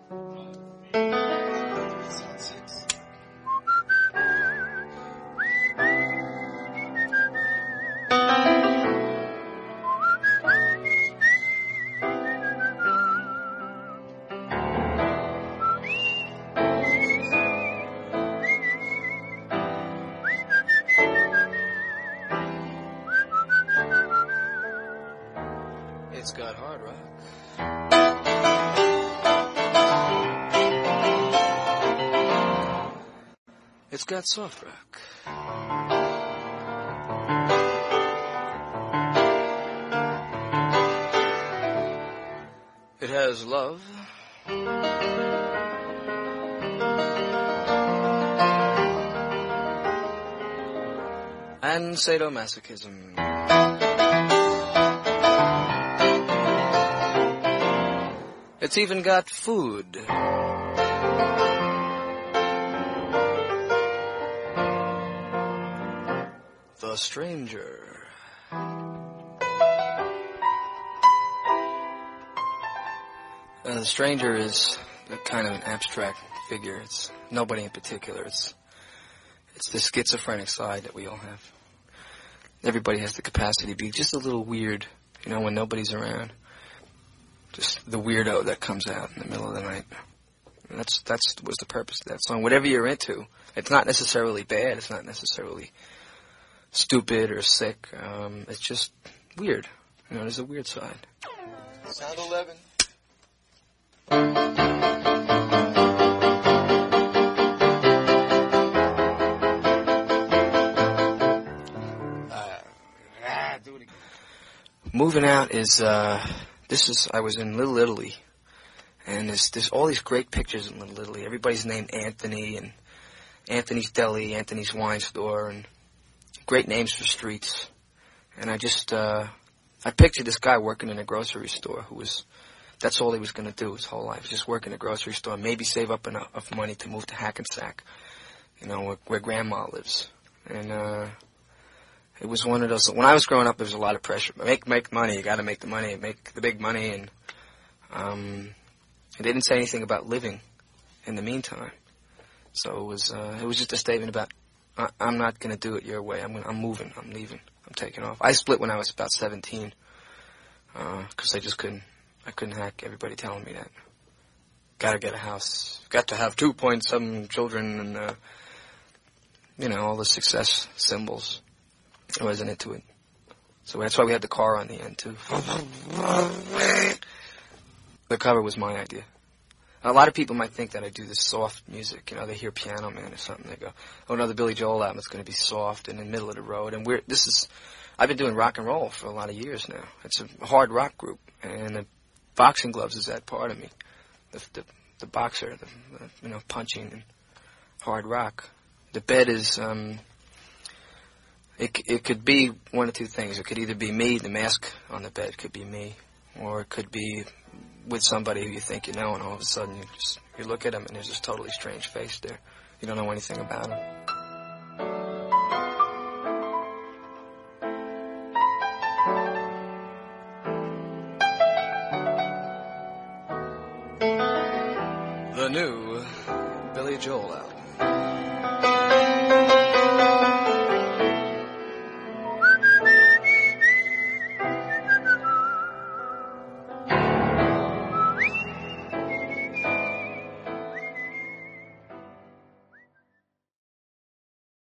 It's got hard rock. It's got soft rock. It has love. And sadomasochism. It's even got food. The Stranger. The Stranger is a kind of an abstract figure. It's nobody in particular. It's the schizophrenic side that we all have. Everybody has the capacity to be just a little weird, you know, when nobody's around. Just the weirdo that comes out in the middle of the night. And that was the purpose of that song. Whatever you're into, it's not necessarily bad. It's not necessarily stupid or sick. It's just weird. You know, there's a weird side. Sound 11. Do it again. Moving Out is, I was in Little Italy, and there's all these great pictures in Little Italy. Everybody's named Anthony, and Anthony's Deli, Anthony's Wine Store, and great names for streets. And I pictured this guy working in a grocery store that's all he was going to do his whole life, just work in a grocery store, maybe save up enough money to move to Hackensack, you know, where Grandma lives. And, it was one of those, when I was growing up, there was a lot of pressure. Make money, you gotta make the money, make the big money, and, they didn't say anything about living in the meantime. So it was just a statement about, I'm not gonna do it your way, I'm moving, I'm leaving, I'm taking off. I split when I was about 17, cause I couldn't hack everybody telling me that. Gotta get a house, got to have 2.7 children, and, you know, all the success symbols. I wasn't into it. So that's why we had the car on the end, too. The cover was my idea. A lot of people might think that I do this soft music. You know, they hear Piano Man or something. They go, oh, no, the Billy Joel album is going to be soft and in the middle of the road. And I've been doing rock and roll for a lot of years now. It's a hard rock group. And the Boxing Gloves is that part of me. The boxer, you know, punching and hard rock. The Bed is, It could be one of two things. It could either be me, the mask on the bed could be me, or it could be with somebody who you think you know, and all of a sudden you look at him and there's this totally strange face there. You don't know anything about him. The new Billy Joel album.